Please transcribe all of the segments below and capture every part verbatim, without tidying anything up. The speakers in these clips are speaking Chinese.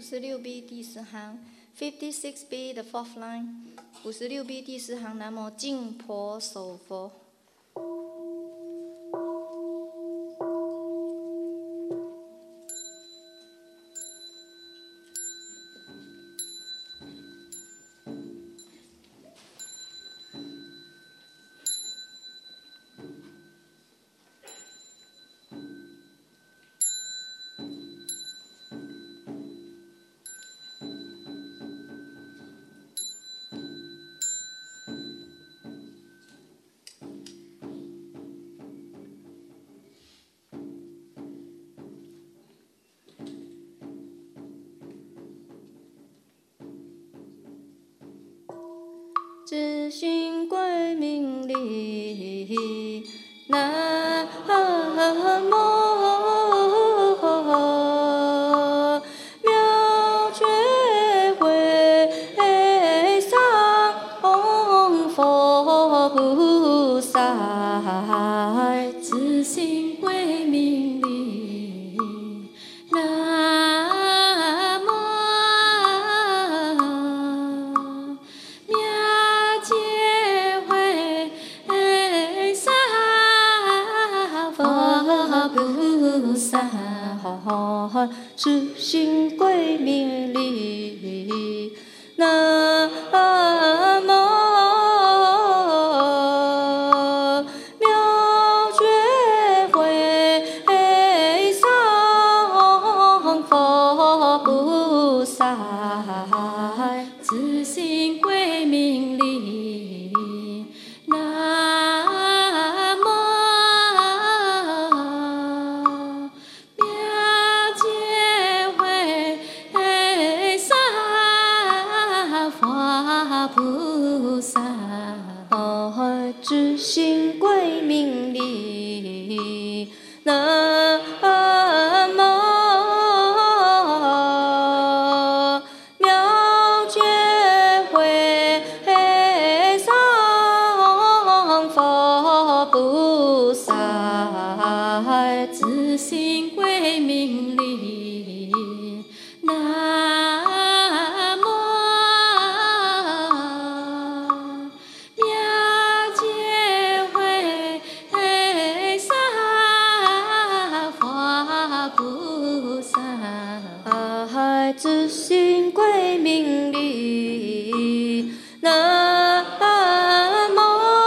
十六 B 第四行 ，fifty-six B the fourth line， 五十六 B 第四行，南无净婆守佛。自性归命力，南无妙觉会上佛菩萨，自性归命力，南无妙觉会上佛菩萨，自性归命力，南无妙觉会上佛菩萨，自性归命力，南无妙觉会上佛菩萨，自性归命力，南无妙觉会上佛菩萨，自性归命力，南无妙觉会上佛菩萨，自性归命力，南无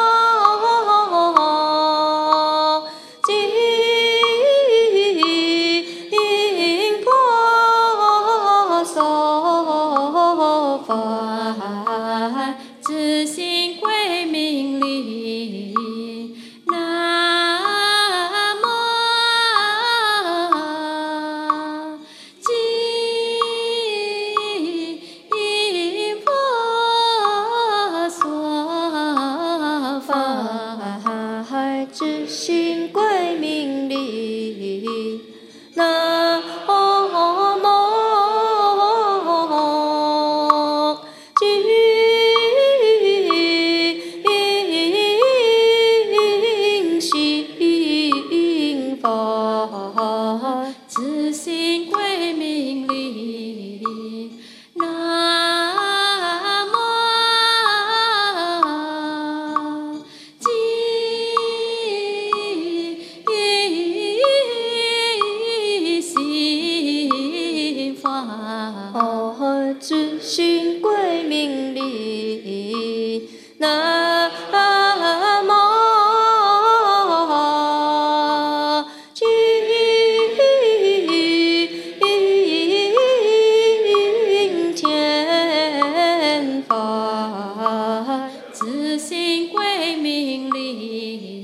净婆守佛，自性归命力，南无净婆守佛，自性归命力，南无净心佛，自性归命力，南无净心佛，自性归命力，南无净佛，自性归命力，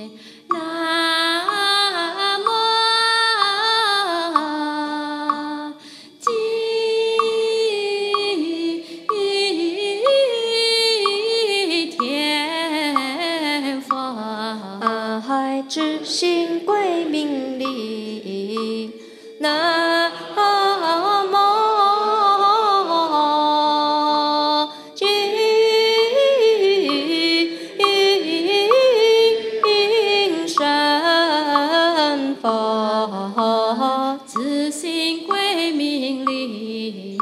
南无净天佛，自性归命力，南无净神佛，自性归命力。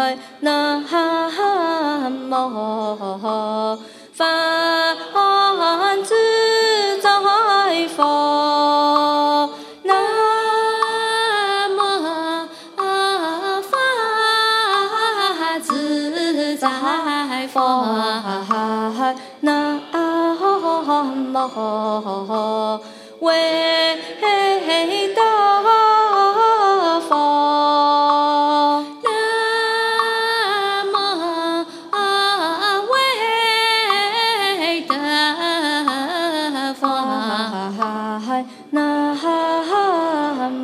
南无梵自在佛，南无梵自在佛，南无伟大佛，南无伟大佛，南无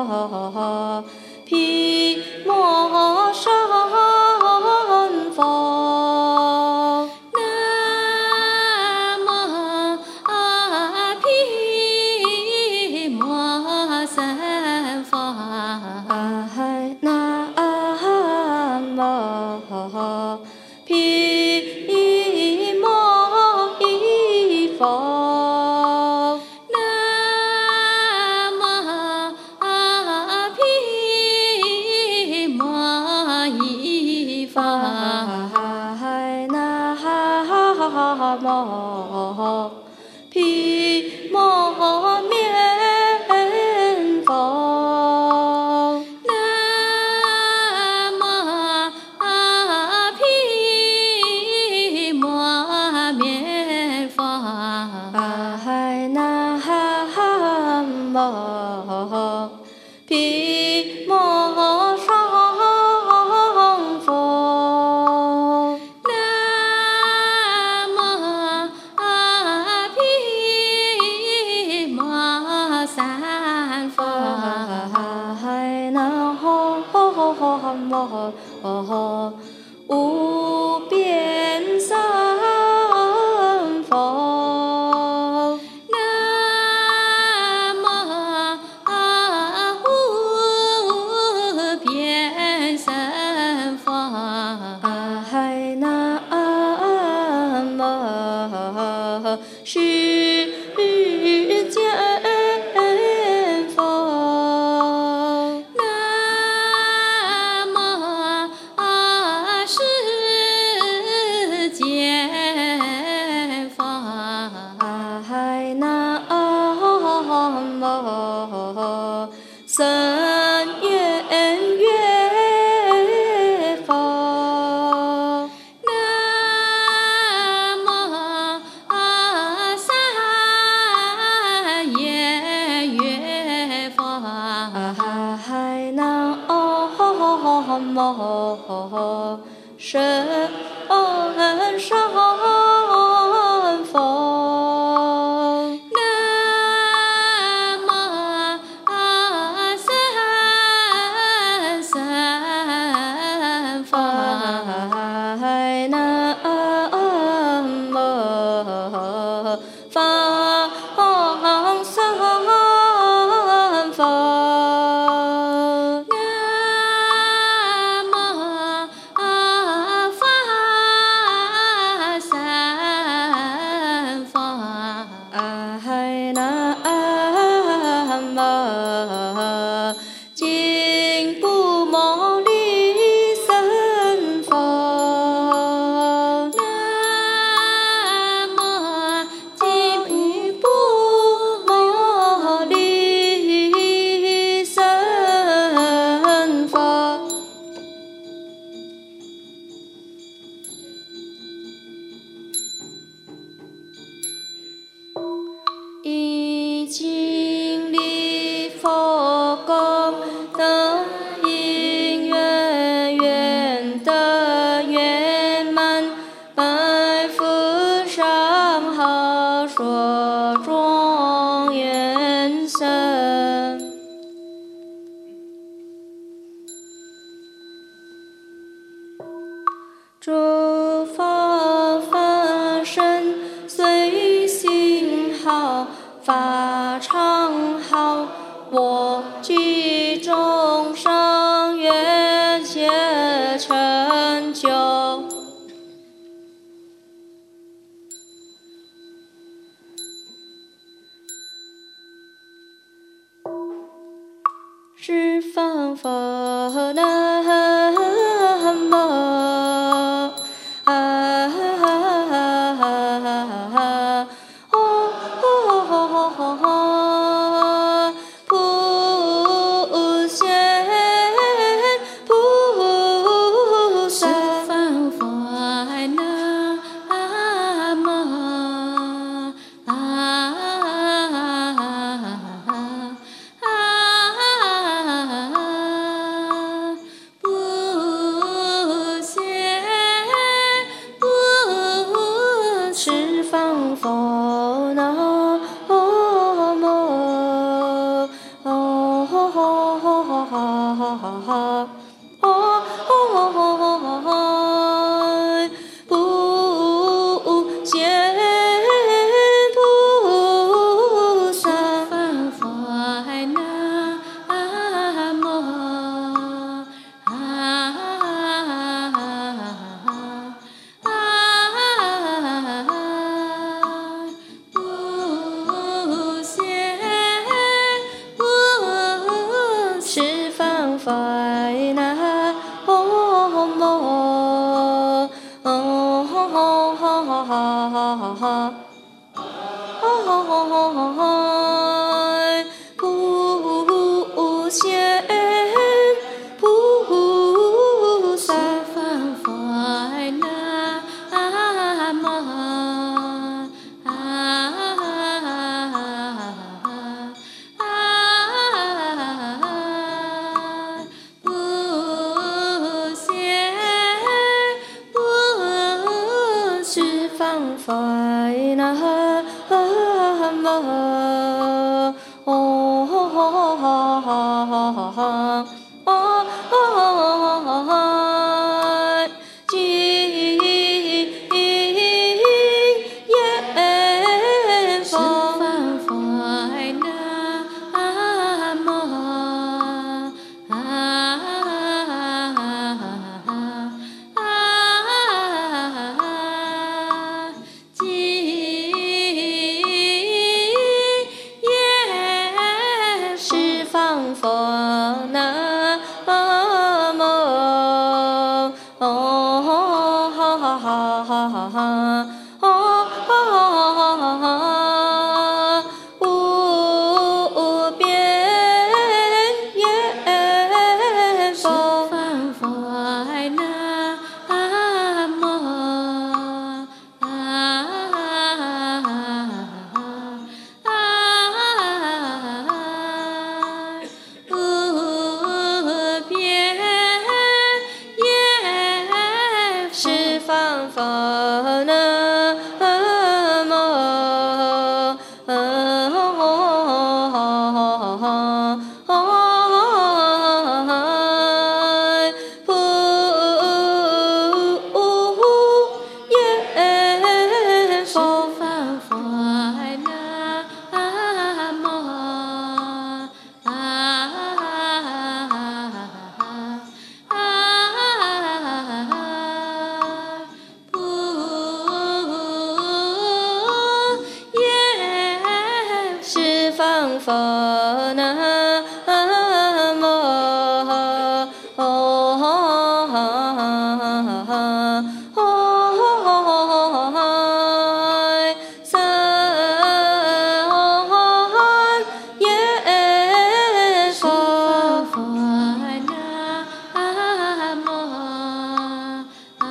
毗摩舍佛。毗摩面佛，南无毗摩面佛，南无毗摩舍佛。无边三佛，南无无边三佛，南无世间佛。僧愿月佛，南无三业月佛，南无神上佛。放三佛，南无法三佛，南无净不牟利僧佛。已经礼佛功德因缘缘得圆满，拜佛上好说庄严声。诸佛法身随心好，法常好，我具众生愿皆成就。十方佛南无十方佛南无。哦吼吼吼吼哈哈哈哈，哦吼吼吼吼吼哈，不见菩萨，十方佛南无。十方佛南无，哦吼吼吼吼哈哈，哦吼吼吼吼哈，不见菩萨，十方佛南无。十方佛南无，哦吼吼哈哈哈哈，哦吼哈，净言佛，十方佛南无。十方佛南无，哦哈哈哈哈哈，哦哈，无边言佛，十方佛南无。十方佛南无，十方佛南无，哦三言佛，十方佛南无。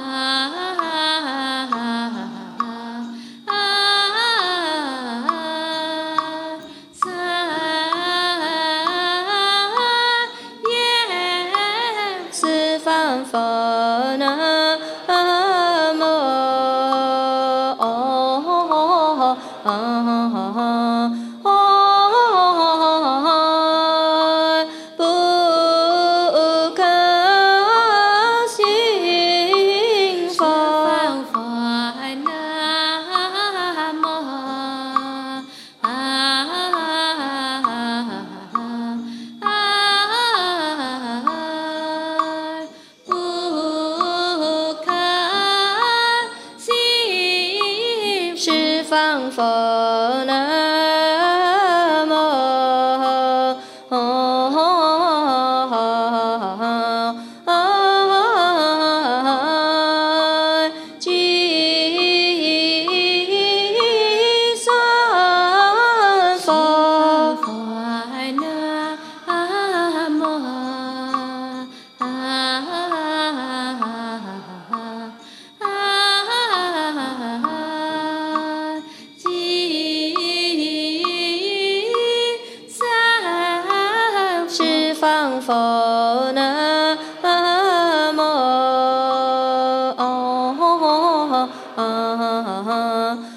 十方佛南无，哦不可信佛，十方佛南无。十方佛南无，积善佛，佛南无。十方佛南无，哦。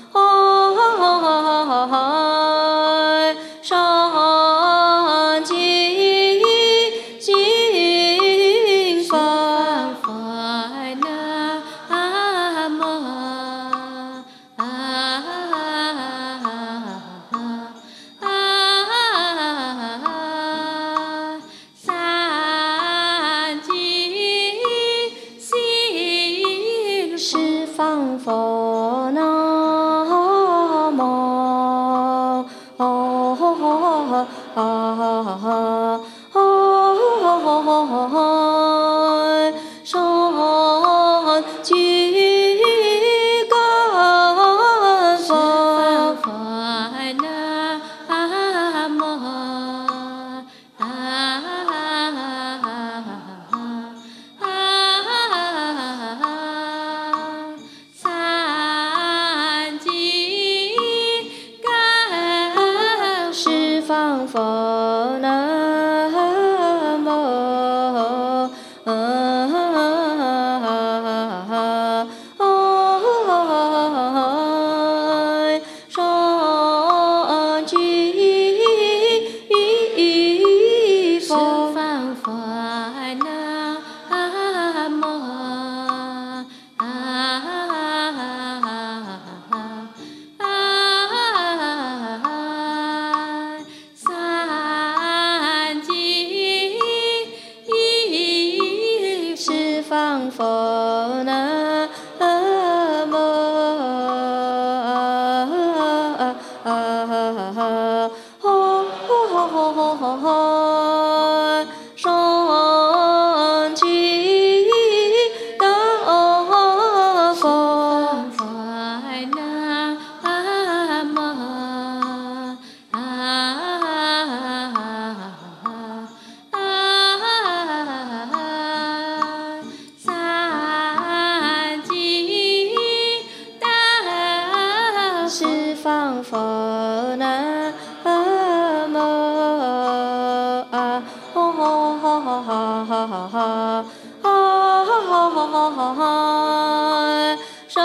方佛南无上具佛，十方佛南无三具十方佛南无上具大佛，佛南无三具大十方佛南无山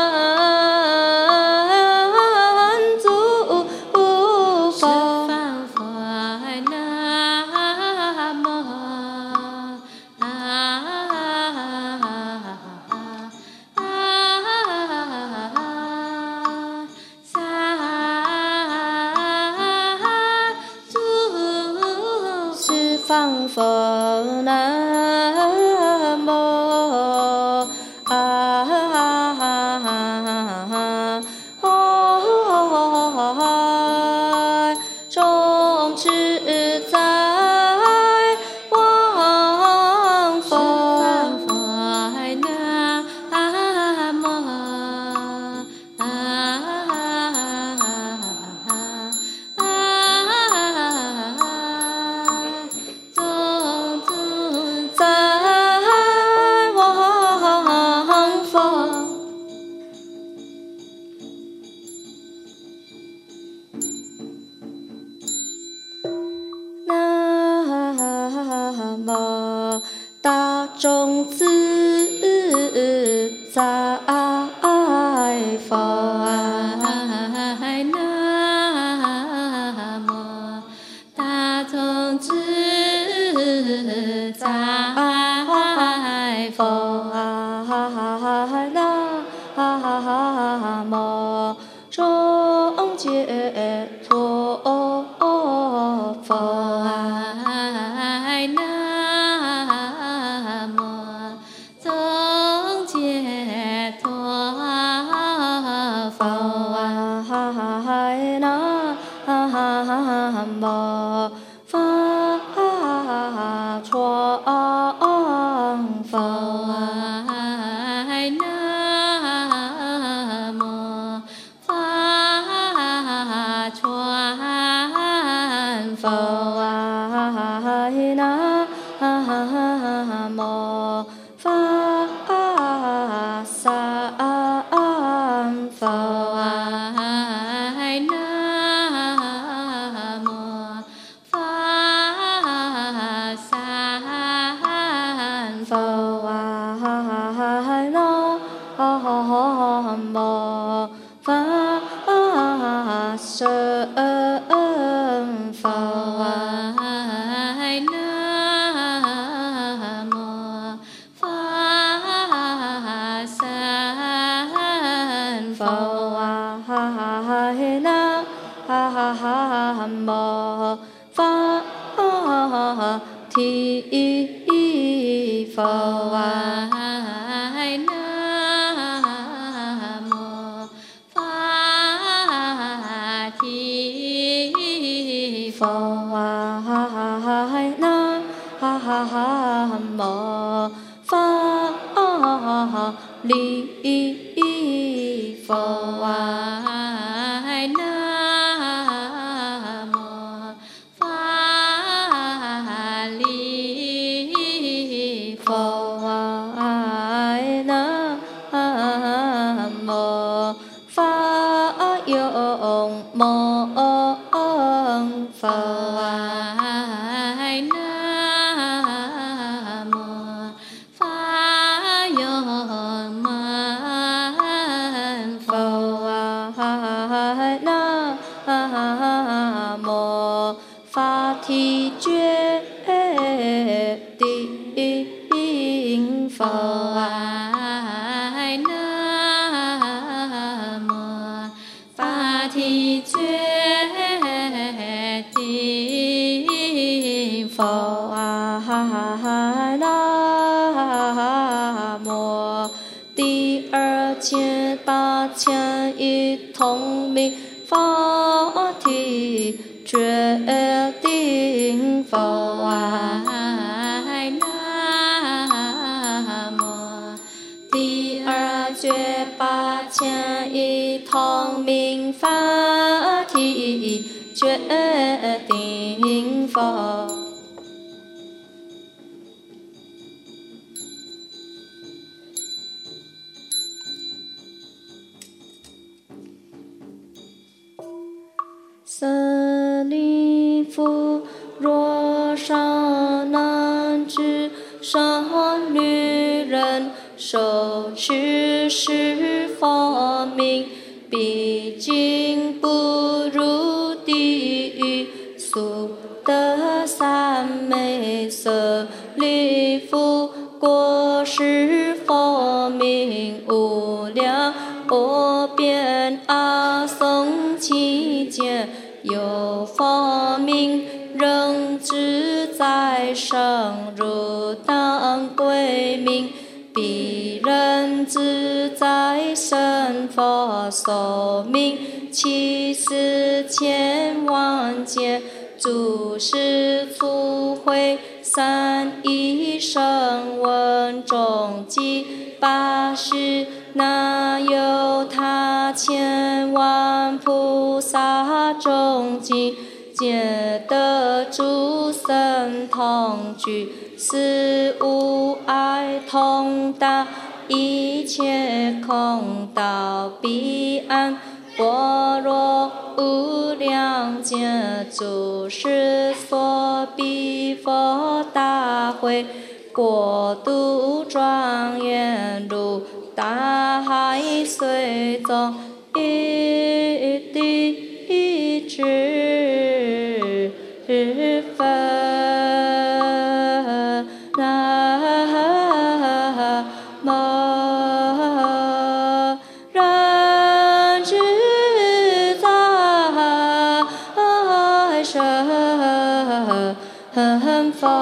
足佛，十方佛南无三足十方佛南无众自在王佛，佛南无众自在王佛。南无大众自在佛，南无大众自在佛，南无众解脱佛，南无众解脱佛，南无法传佛，南无法传佛，南无法三佛，南无法三佛，南无法身佛，南无法身佛，南无法体佛，南无法体佛，南无法力佛，南无法力佛，南无法用梦佛。 南无法体决定佛。南无法体决定佛。南无第二千八千一通明法体决定佛。南无第二觉八千一通明法体决定佛。舍利弗，若少男子、少女人受持是佛名，毕竟不入地狱，速得三昧。舍利弗，过是佛名，无量无边阿僧祇劫。有佛名，仍自在生，如当归命，彼人自在生佛寿命七十千万劫，诸世初会三一声闻众计八十，那有他千万菩萨众集，皆得诸生同居，实无碍通达一切空道彼岸。般若无量劫，诸世所彼佛大会，国土庄严，如大海水中一滴之分。南无人自在生佛。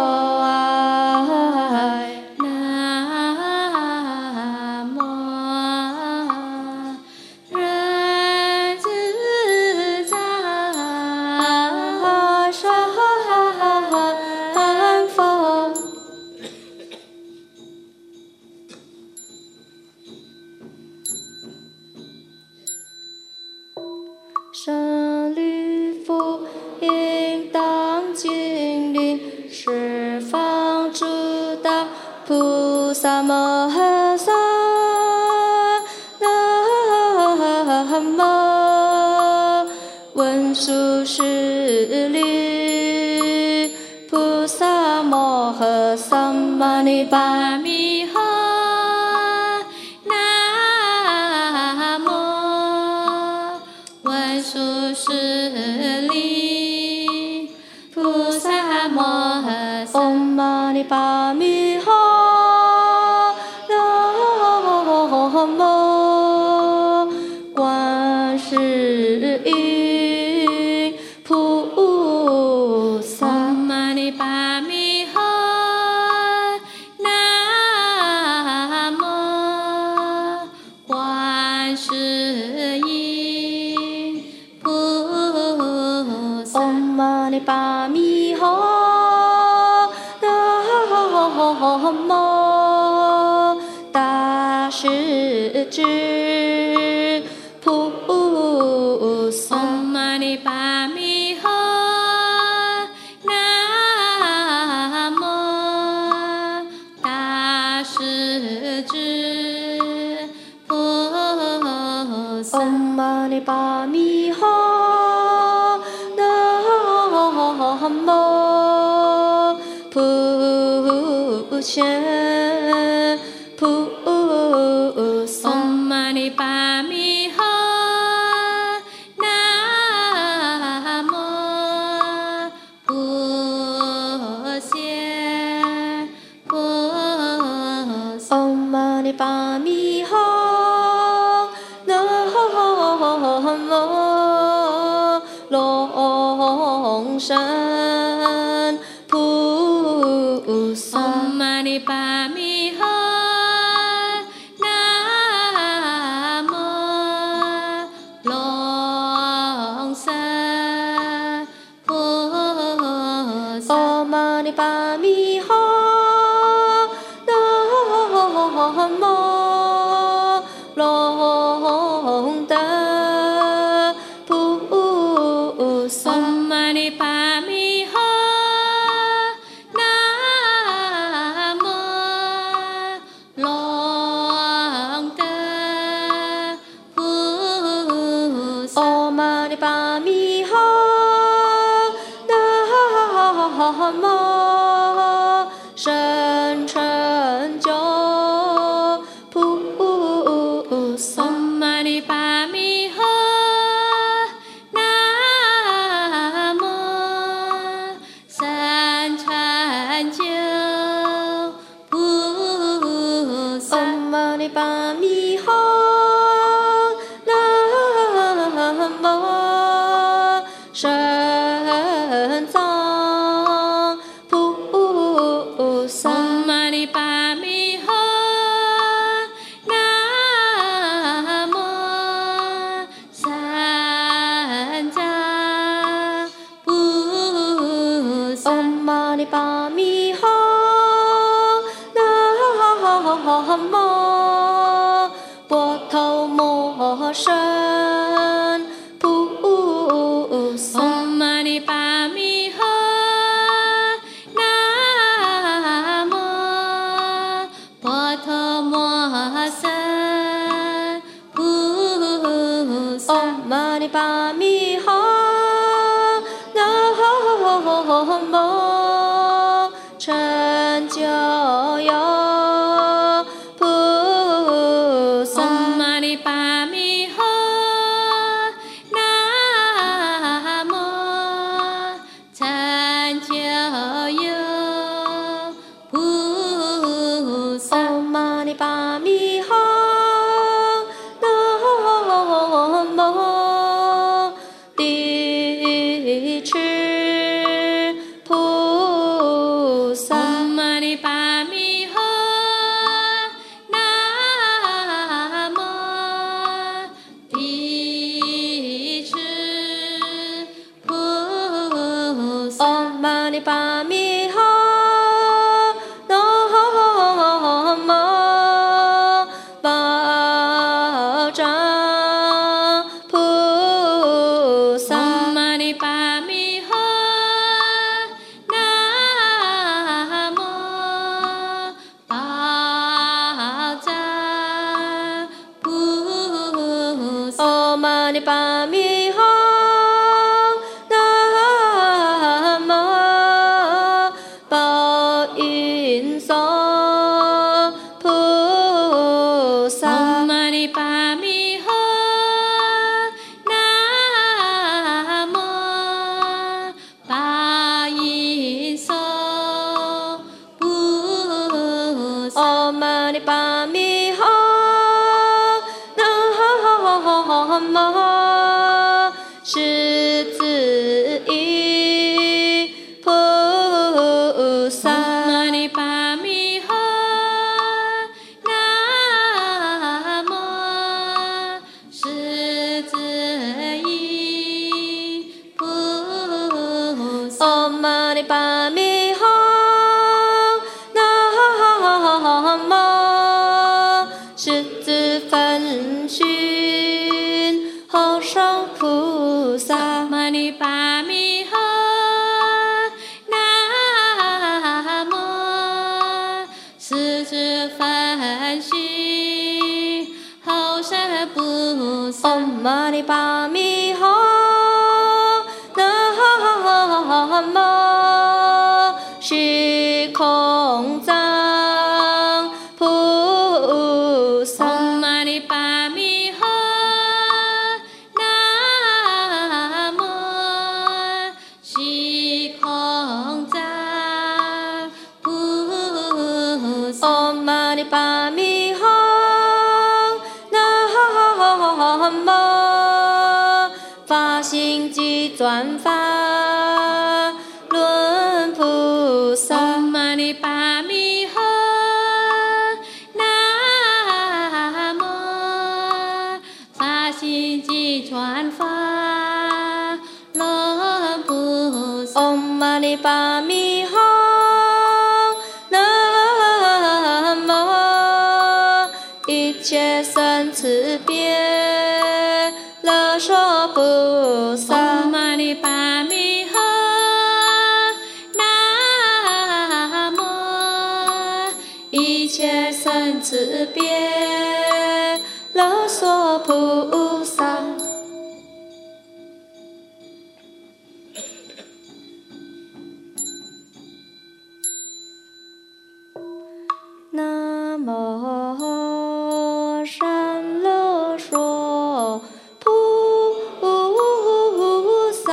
舍利弗，应当精灵十方诸大菩萨摩诃萨。南无文殊师利菩萨摩诃萨牟尼巴弥哈。文殊师利菩萨摩诃萨牟尼巴弥哈。南无观世音菩萨牟尼巴弥哈。南无观世音菩萨牟尼巴弥哈。南无大势至菩萨牟尼巴弥哈。南无大势至菩萨牟尼巴弥哈。南无普贤菩萨牟尼巴弥哈。 众生菩萨。 唵嘛呢叭咪吽，南无龙山菩萨。 唵嘛呢叭咪吽，南无龙德菩萨。 唵嘛呢叭咪吽，南无龙德菩萨。 唵嘛呢叭咪吽，南无深成就菩萨。 唵嘛呢叭咪吽，南无三禅九菩萨。 唵嘛呢叭咪吽，南无深藏菩萨。 唵嘛呢叭咪吽，南无三藏菩萨。 唵嘛呢叭咪吽，南无波头摩神菩萨。 唵嘛呢叭咪吽，南无波头摩僧菩萨。 唵嘛呢叭咪吽，南无成就有菩萨。 唵嘛呢叭咪吽，南无成就有菩萨。 唵嘛呢叭咪吽，南无地持菩萨。 唵嘛呢叭咪吽，南无地持菩萨。 唵嘛呢叭咪吽，南无宝藏菩萨。 唵嘛呢叭咪吽，南无宝藏菩萨。 唵嘛呢叭咪吽，南无宝云颂菩萨。 唵嘛呢叭咪吽，南无八音颂菩萨。 唵嘛呢叭咪吽，南无狮子音菩萨。 唵嘛呢叭咪吽，南无狮子音菩萨。 唵嘛呢叭咪吽，南无狮子分熏后生菩萨。 唵嘛呢叭咪吽，南无狮子分熏后生菩萨。 唵嘛呢叭咪吽，南无虚空藏菩萨。 唵嘛呢叭咪吽，南无虚空藏菩萨。 唵嘛呢叭咪吽，南无发心即转法利巴米吽，南无一切三慈悲乐说菩萨。 唵嘛呢叭咪吽，南无一切三慈悲乐说菩萨。南无善乐说菩萨，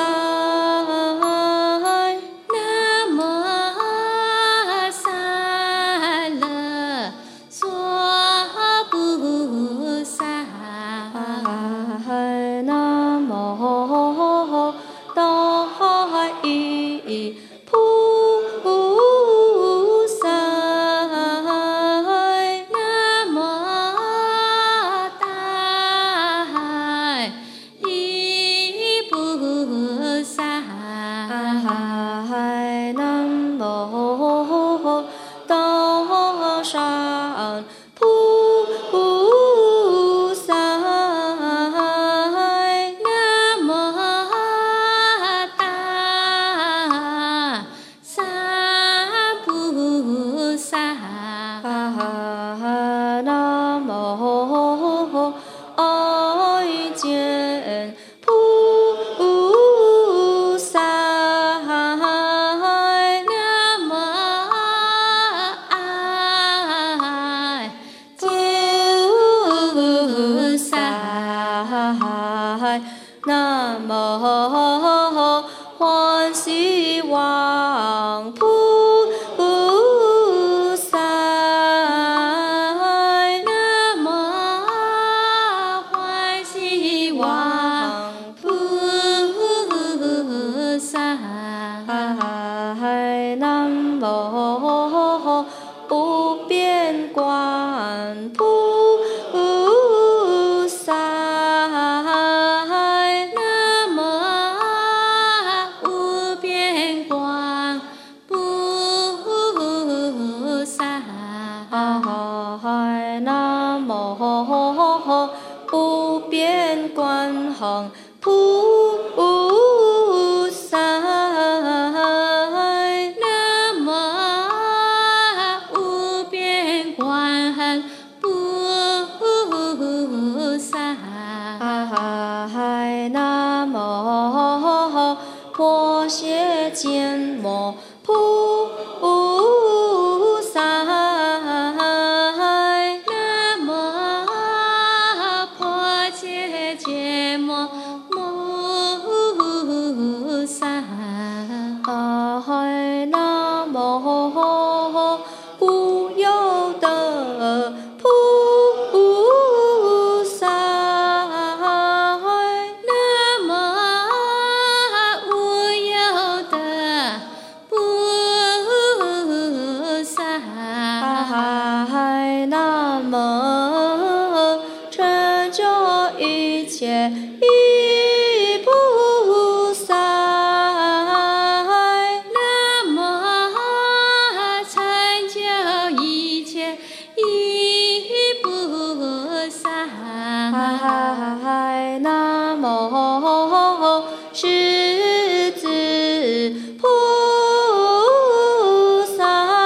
南无善乐说菩萨， 南无大依菩萨。南无欢喜王菩萨， 南无欢喜王菩萨， 南无无边观菩萨。南无无边观行菩萨， 南无无边观行菩萨， 南无婆伽坚摩菩萨。 揭摩摩萨， 南无无有的菩萨， 南无无有的菩萨， 南无成就一切依菩萨， 南无成就一切依菩萨， 南无狮子菩萨，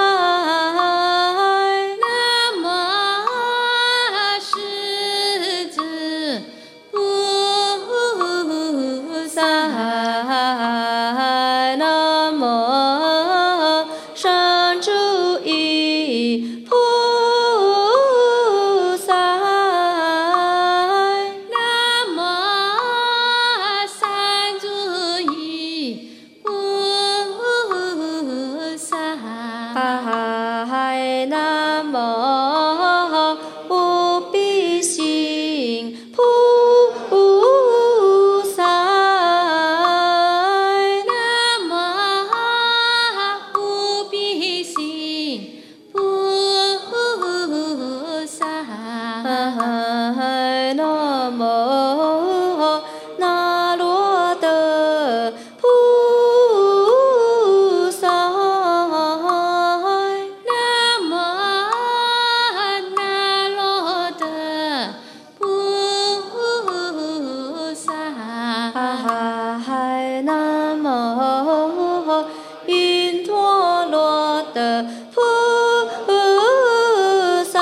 南无狮子菩萨， 南无善住意菩萨， 南无善住南无因陀罗的菩萨。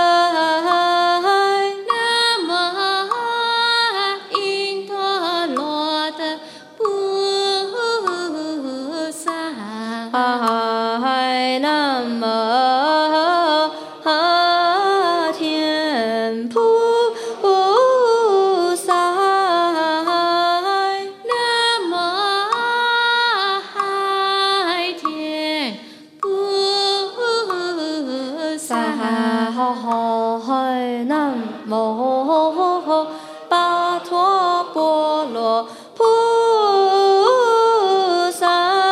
南无因陀罗的菩萨。 南无天菩萨。 南无海天菩萨。 南无巴陀波罗菩萨。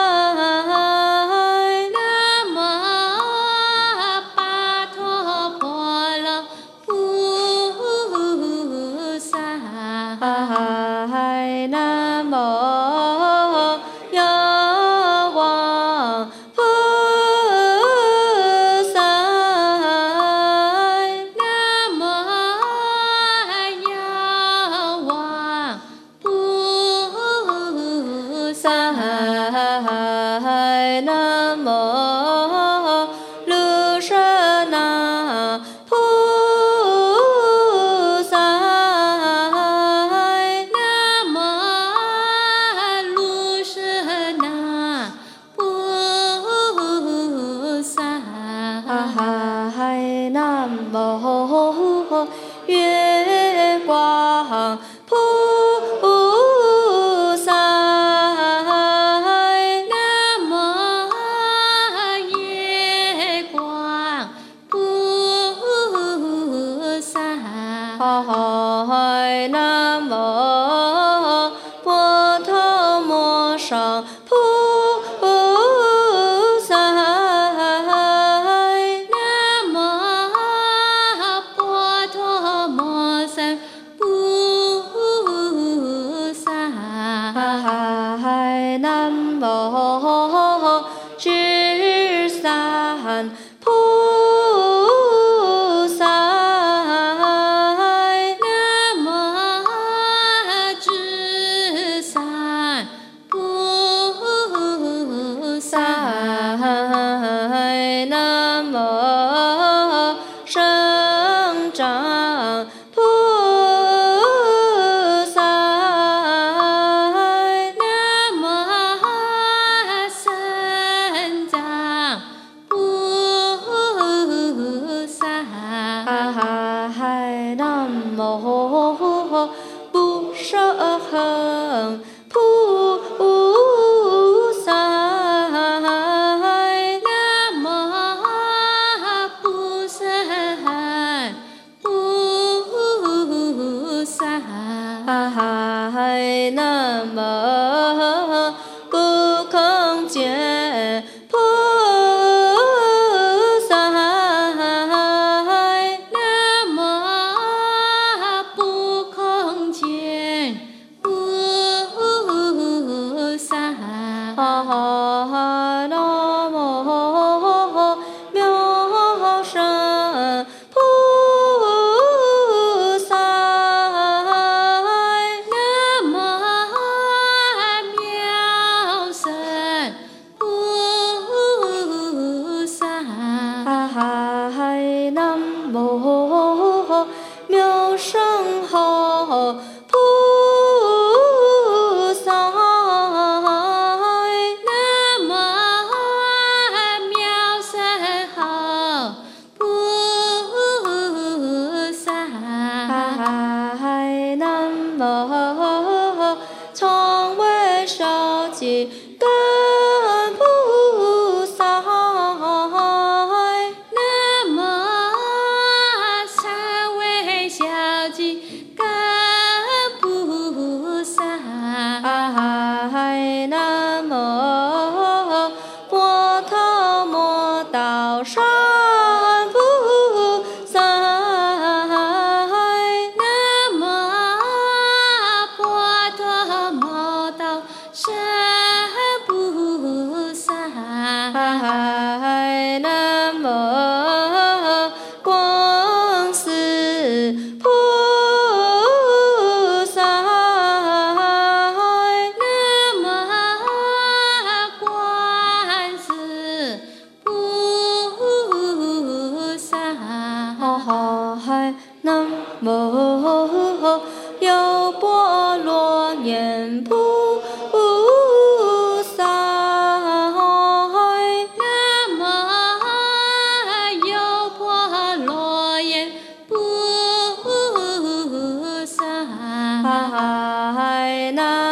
南无巴陀波罗菩萨。 南无药王菩萨。 南无药王菩萨。 南无卢舍那菩萨。 南无卢舍那菩萨。 南无月光菩萨。 南无月光菩萨。 南无波头摩上菩萨。 南无波陀摩三菩萨。 南无智三菩萨。 南无智三菩萨。 南无生长菩萨。 南无三藏菩萨。 南无不舍恒菩萨。 南无不舍恒菩萨。 南无不空见菩萨。 南无不空见菩萨。 南无妙胜菩萨。 南无妙胜菩萨。 南无妙胜后菩萨。 南无妙胜后菩萨。 南无常为少吉根菩萨。 南无三位小吉根菩萨。 南无波头摩道山菩萨。 南无波陀摩道山菩萨。 南无光寺菩萨。 南无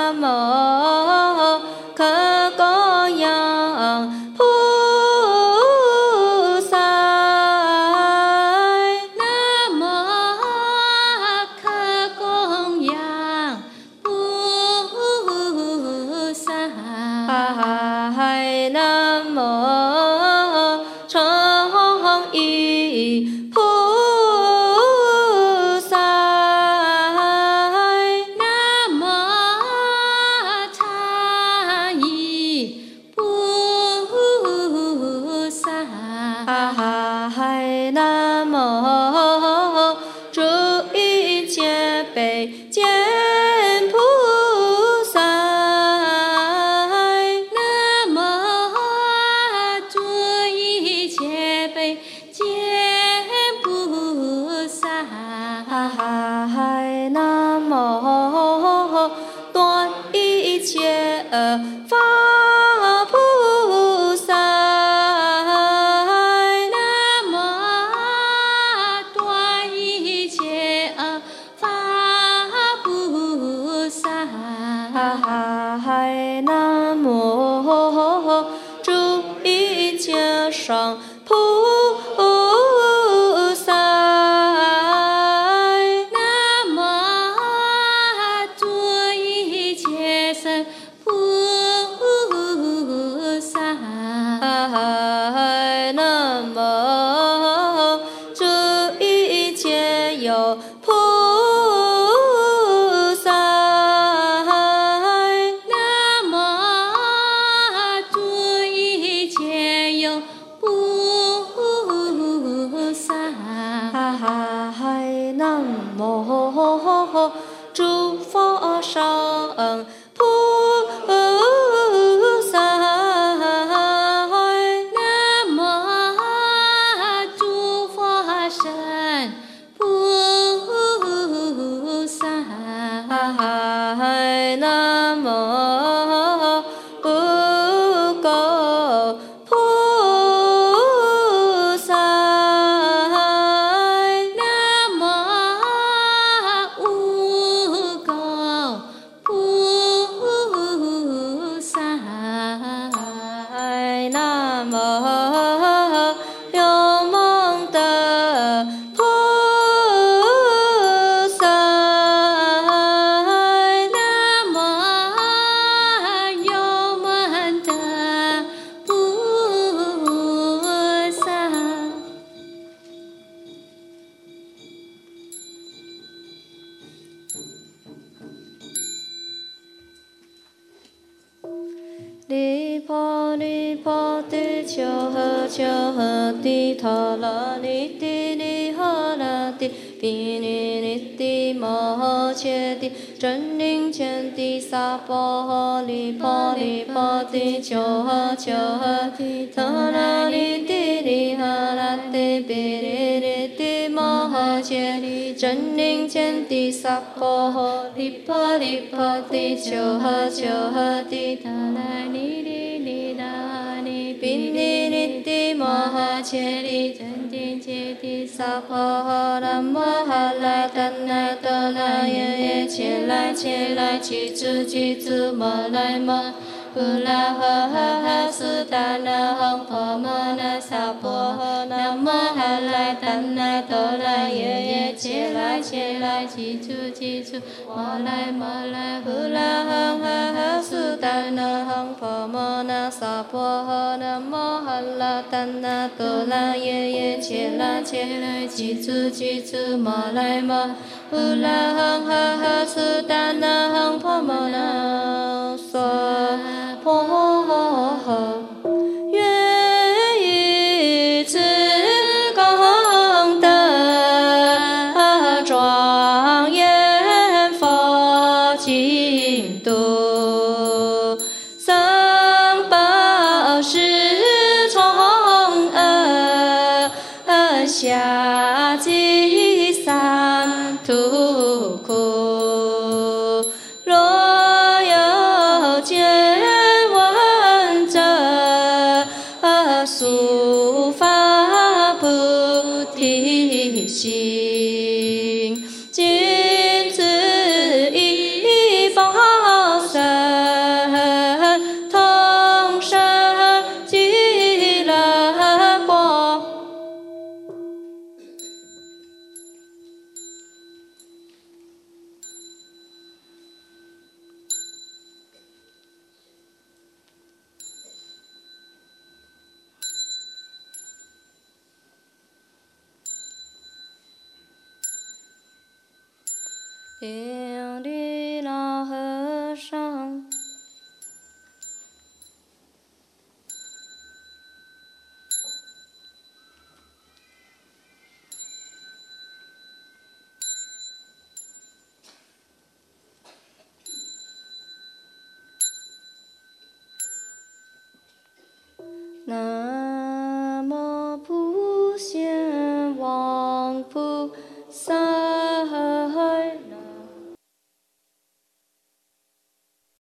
南无可供养菩萨。 南无可供养菩萨。 南无诚意菩萨。 南无诚意菩萨。 南无诸一切悲见菩萨。 南无诸一切悲见菩萨。 南无断一切恶法菩萨。 南无断一切恶法菩萨。 南无诸一切圣菩萨。 南无诸一切圣菩萨。 南无诸一切有菩萨。 南无诸一切有菩萨。 南无诸佛圣菩萨。 南无诸佛圣菩萨。 南无无垢菩萨。 南无无垢菩萨。 南无有蒙德菩萨。 南无有蒙德菩萨。 离婆离婆提丘诃丘诃提陀罗尼提尼诃那提毗尼尼提摩诃切提真灵犍提萨婆诃离婆离婆提丘诃丘诃提陀罗尼提尼诃那提毗尼尼提摩诃切提真灵犍提萨婆诃离婆离婆提丘诃丘诃提陀罗尼提尼那尼毗尼尼提摩诃切提真灵犍提萨婆诃南无哈拉丹那多那耶耶切来切来起住起住摩来摩呼啦呵呵呵苏达那吽婆摩那萨婆诃南无哈拉丹那多那耶耶切来切来起住起住摩来摩来呼啦呵呵呵苏达那吽婆摩那萨婆诃南无哈拉丹那多那耶耶切来切来起住起住摩来摩呼啦呵呵呵苏达那吽婆摩那萨婆诃。愿以此功德庄严佛净土，僧宝世从阿下济三途苦。若有见闻者，速发菩提心，尽此一报身， 顶礼老和尚。南